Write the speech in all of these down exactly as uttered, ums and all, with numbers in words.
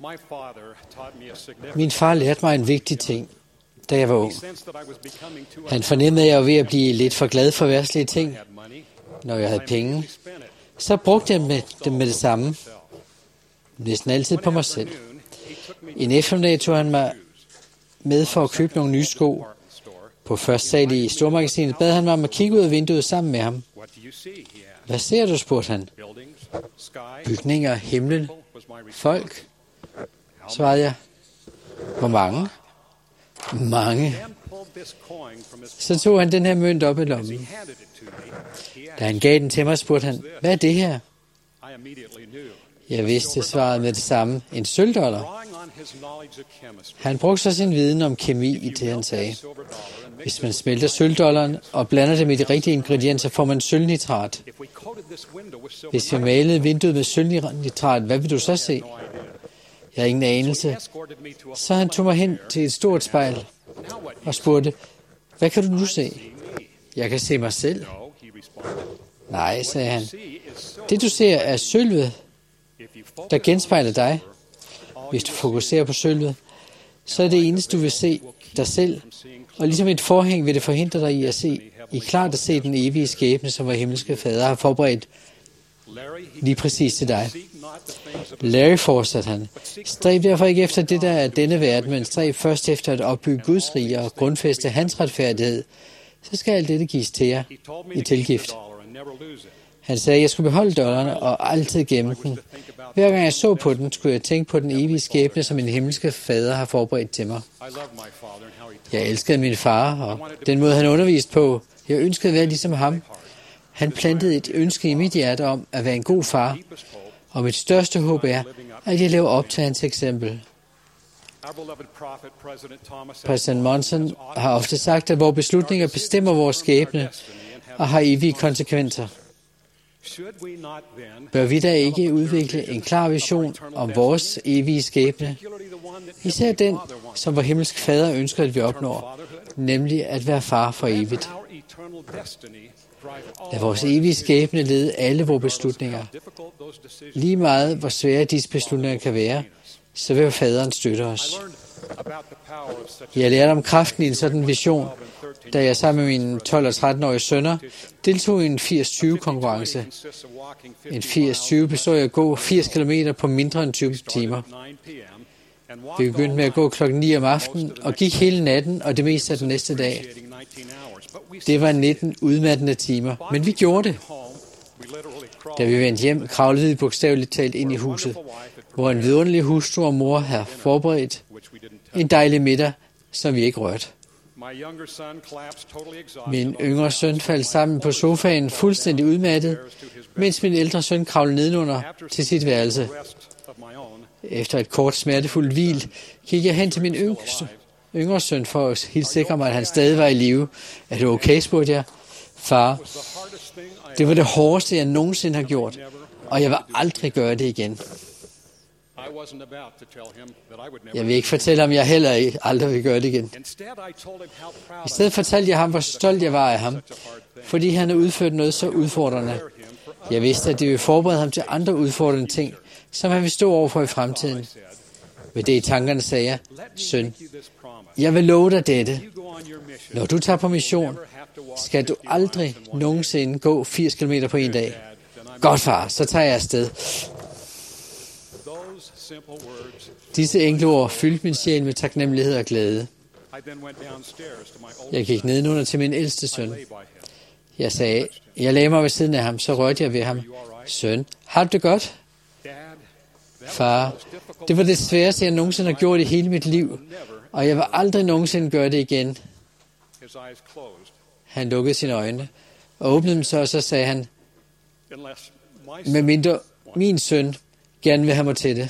Min far lærte mig en vigtig ting, da jeg var ung. Han fornemmede, at jeg var ved at blive lidt for glad for verdslige ting. Når jeg havde penge, så brugte jeg med dem med det samme. Næsten altid på mig selv. En eftermiddag tog han mig med for at købe nogle nye sko. På første sal i stormagasinet bad han mig om at kigge ud af vinduet sammen med ham. Hvad ser du, spurgte han. Bygninger, himlen, folk, svarede jeg. Hvor mange? Mange. Så tog han den her mønt op i lommen. Da han gav den til mig, spurgte han, hvad er det her? Jeg vidste svaret med det samme. En sølvdollar. Han brugte så sin viden om kemi i det, han sagde. Hvis man smelter sølvdollaren og blander det med de rigtige ingredienser, får man sølvnitrat. Hvis vi malede vinduet med sølvnitrat, hvad vil du så se? Jeg har ingen anelse. Så han tog mig hen til et stort spejl og spurgte, hvad kan du nu se? Jeg kan se mig selv. Nej, sagde han. Det du ser er sølvet, der genspejler dig. Hvis du fokuserer på sølvet, så er det eneste, du vil se dig selv. Og ligesom et forhæng vil det forhindre dig i at se, i klart at se den evige skæbne, som vor himmelske fader har forberedt lige præcis til dig. Larry, fortsatte han, stræb derfor ikke efter det, der er denne verden, men stræb først efter at opbygge Guds rige og grundfæste hans retfærdighed. Så skal alt dette gives til jer i tilgift. Han sagde, at jeg skulle beholde dollaren og altid gemme den. Hver gang jeg så på den, skulle jeg tænke på den evige skæbne, som min himmelske fader har forberedt til mig. Jeg elskede min far, og den måde han underviste på. Jeg ønskede at være ligesom ham. Han plantede et ønske i mit hjerte om at være en god far, og mit største håb er, at jeg lever op til hans eksempel. Præsident Monson har ofte sagt, at vores beslutninger bestemmer vores skæbne og har evige konsekvenser. Bør vi da ikke udvikle en klar vision om vores evige skæbne? Især den, som vor himmelske fader ønsker, at vi opnår, nemlig at være far for evigt. Lad vores evige skæbne lede alle vores beslutninger. Lige meget, hvor svære disse beslutninger kan være, så vil faderen støtte os. Jeg lærte om kraften i en sådan vision, da jeg sammen med mine tolv- og tretten-årige sønner deltog i en firs tyve konkurrence. En firs tyve bestod af at gå firs kilometer på mindre end tyve timer. Vi begyndte med at gå klokken ni om aftenen og gik hele natten og det meste af den næste dag. Det var nitten udmattende timer, men vi gjorde det. Da vi vendte hjem, kravlede vi bogstaveligt talt ind i huset, hvor en vidunderlig hustru og mor havde forberedt en dejlig middag, som vi ikke rørte. Min yngre søn faldt sammen på sofaen, fuldstændig udmattet, mens min ældre søn kravlede nedenunder til sit værelse. Efter et kort smertefuldt hvil, gik jeg hen til min yngste, yngre søn for at helt sikre mig, at han stadig var i live. Er det okay, spurgte jeg. Far, det var det hårdeste, jeg nogensinde har gjort, og jeg vil aldrig gøre det igen. Jeg vil ikke fortælle ham, jeg heller ikke aldrig vil gøre det igen. I stedet fortalte jeg ham, hvor stolt jeg var af ham, fordi han havde udført noget så udfordrende. Jeg vidste, at det ville forberede ham til andre udfordrende ting, som han vil stå overfor i fremtiden. Med det i tankerne sagde jeg, søn, jeg vil love dig dette. Når du tager på mission, skal du aldrig nogensinde gå firs kilometer på en dag. Godt, far, så tager jeg afsted. Disse enkle ord fyldte min sjæl med taknemmelighed og glæde. Jeg gik nedenunder til min ældste søn. Jeg sagde, jeg lagde mig ved siden af ham, så rørte jeg ved ham. Søn, har du det godt? Far, det var det sværeste, jeg nogensinde har gjort i hele mit liv, og jeg vil aldrig nogensinde gøre det igen. Han lukkede sine øjne og åbnede dem så, og så sagde han, medmindre min søn gerne vil have mig til det.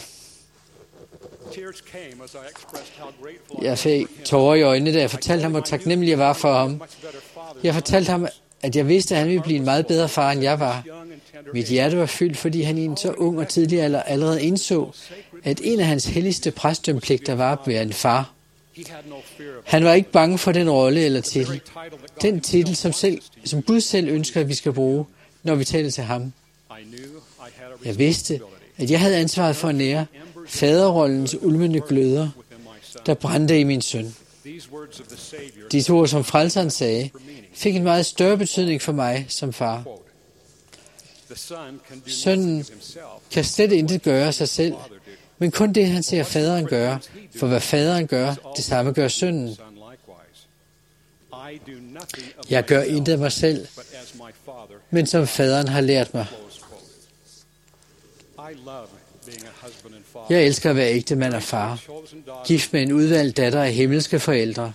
Jeg fik tårer i øjnene, da jeg fortalte ham, hvor taknemmelig jeg var for ham. Jeg fortalte ham, at jeg vidste, at han ville blive en meget bedre far, end jeg var. Mit hjerte var fyldt, fordi han i en så ung og tidlig alder allerede indså, at en af hans helligste præstdømpligter var at være en far. Han var ikke bange for den rolle eller titel. Den titel, som, selv, som Gud selv ønsker, at vi skal bruge, når vi taler til ham. Jeg vidste, at jeg havde ansvaret for at nære faderrollens ulmende gløder, der brændte i min søn. Disse ord, som frelseren sagde, fik en meget større betydning for mig som far. Sønnen kan slet intet gøre sig selv, men kun det, han ser faderen gøre. For hvad faderen gør, det samme gør sønnen. Jeg gør intet af mig selv, men som faderen har lært mig. Jeg elsker at være ægte mand og far, gift med en udvalgt datter af himmelske forældre.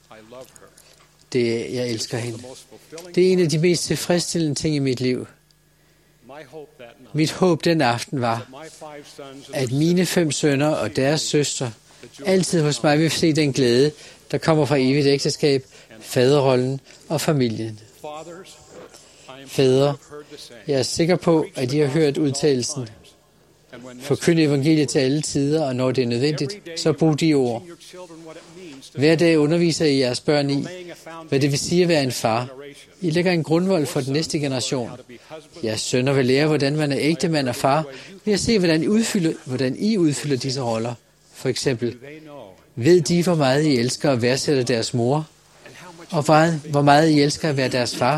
Det, jeg elsker hende. Det er en af de mest tilfredsstillende ting i mit liv. Mit håb den aften var, at mine fem sønner og deres søstre altid hos mig vil se den glæde, der kommer fra evigt ægteskab, faderrollen og familien. Fædre, jeg er sikker på, at I har hørt udtalelsen. Forkynd evangeliet til alle tider, og når det er nødvendigt, så brug de ord. Hver dag underviser I jeres børn i, hvad det vil sige at være en far. I lægger en grundvold for den næste generation. Jeres sønner vil lære, hvordan man er ægte mand og far, ved at se, hvordan I udfylder, hvordan I udfylder disse roller. For eksempel, ved de, hvor meget I elsker at værdsætte deres mor, og hvor meget I elsker at være deres far?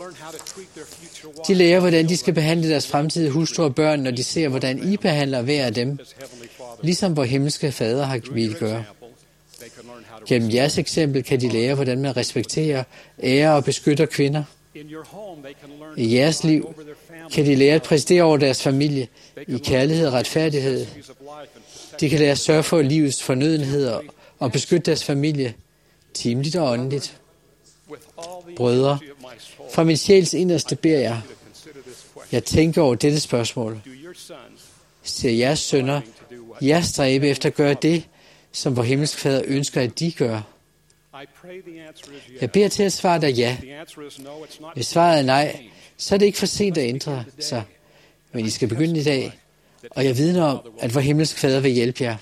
De lærer, hvordan de skal behandle deres fremtidige hustru og børn, når de ser, hvordan I behandler hver af dem, ligesom vor himmelske fader har ville gøre. Gennem jeres eksempel kan de lære, hvordan man respekterer, ærer og beskytter kvinder. I jeres liv kan de lære at præstere over deres familie i kærlighed og retfærdighed. De kan lære at sørge for livets fornødenheder og beskytte deres familie, timeligt og åndeligt. Brødre, fra min sjæls inderste beder jeg, jeg tænker over dette spørgsmål. Ser jeres sønner, jeres stræbe efter at gøre det, som vor himmelske fader ønsker, at de gør? Jeg beder til at svare dig ja. Hvis svaret er nej, så er det ikke for sent at ændre sig. Men I skal begynde i dag, og jeg vidner om, at vor himmelske fader vil hjælpe jer.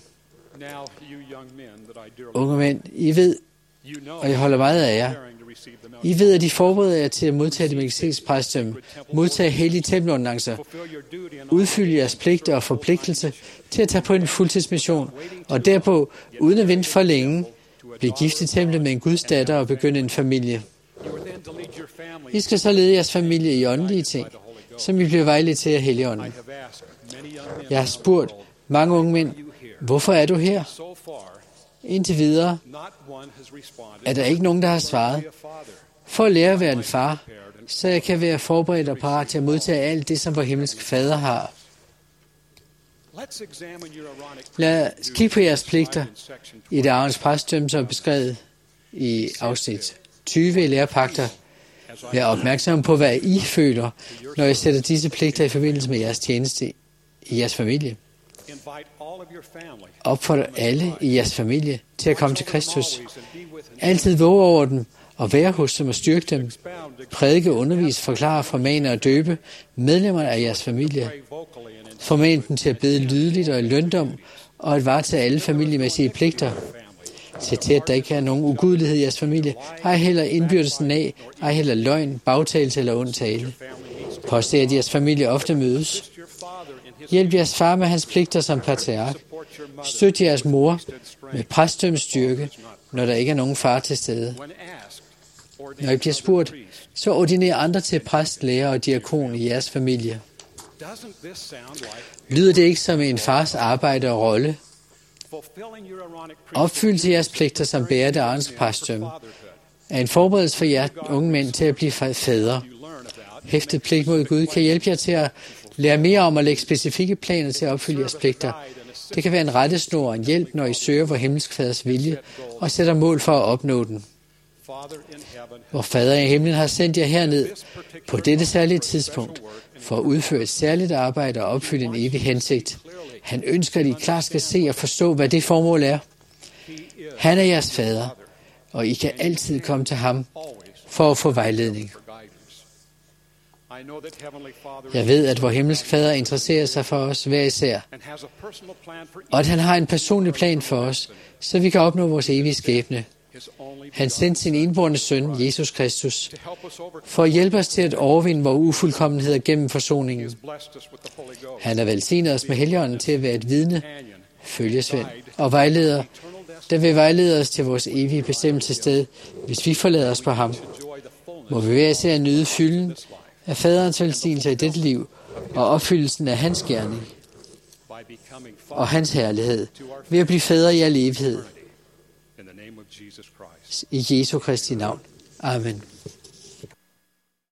Unge mænd, I ved, og jeg holder meget af jer, I ved, at I forbereder jer til at modtage det melkisedeks præstedømme, modtage hellige tempelordinancer, udfylde jeres pligter og forpligtelse til at tage på en fuldtidsmission, og derpå, uden at vente for længe, blive gift i templet med en Guds datter og begynde en familie. I skal så lede jeres familie i åndelige ting, som I bliver vejledt til af Helligånden. Jeg har spurgt mange unge mænd, hvorfor er du her? Indtil videre er der ikke nogen, der har svaret. For at lære at være en far, så jeg kan være forberedt og parat til at modtage alt det, som vor himmelske fader har. Lad os kigge på jeres pligter i det Arons præstedømme, som er beskrevet i afsnit tyve i lærepagter. Vær opmærksom på, hvad I føler, når I sætter disse pligter i forbindelse med jeres tjeneste i jeres familie. Opfordr alle i jeres familie til at komme til Kristus. Altid våge over dem og være hos dem og styrke dem. Prædike, undervise, forklare, formane og døbe medlemmerne af jeres familie. Forman dem til at bede lydeligt og i løndom og at varetage alle familiemæssige pligter. Se til, at der ikke er nogen ugudelighed i jeres familie. Ej heller indbyrdelsen af, ej heller løgn, bagtagelse eller ond tale. Påse, at jeres familie ofte mødes. Hjælp jeres far med hans pligter som patriark. Støt jeres mor med præstdømmens styrke, når der ikke er nogen far til stede. Når I bliver spurgt, så ordiner andre til præst, lærer og diakon i jeres familie. Lyder det ikke som en fars arbejde og rolle? Opfyldelse jeres pligter som bærer det Arons præstdømme er en forberedelse for jer unge mænd til at blive fædre. Hæftet pligt mod Gud kan hjælpe jer til at lære mere om at lægge specifikke planer til at opfylde jeres pligter. Det kan være en rettesnor og en hjælp, når I søger vor himmelske faders vilje og sætter mål for at opnå den. Vor fader i himlen har sendt jer herned på dette særlige tidspunkt for at udføre et særligt arbejde og opfylde en evig hensigt. Han ønsker, at I klart skal se og forstå, hvad det formål er. Han er jeres fader, og I kan altid komme til ham for at få vejledning. Jeg ved, at vor himmelske fader interesserer sig for os hver især, og at han har en personlig plan for os, så vi kan opnå vores evige skæbne. Han sendte sin enbårne søn, Jesus Kristus, for at hjælpe os til at overvinde vores ufuldkommenheder gennem forsoningen. Han har velsignet os med Helligånden til at være et vidne følgesvend og vejleder, der vil vejlede os til vores evige bestemmelsessted, hvis vi forlader os på ham. Må vi være til at nyde fylden af faderens velsignelser i dette liv og opfyldelsen af hans gerning og hans herlighed ved at blive fædre i al evighed. I Jesu Kristi navn. Amen.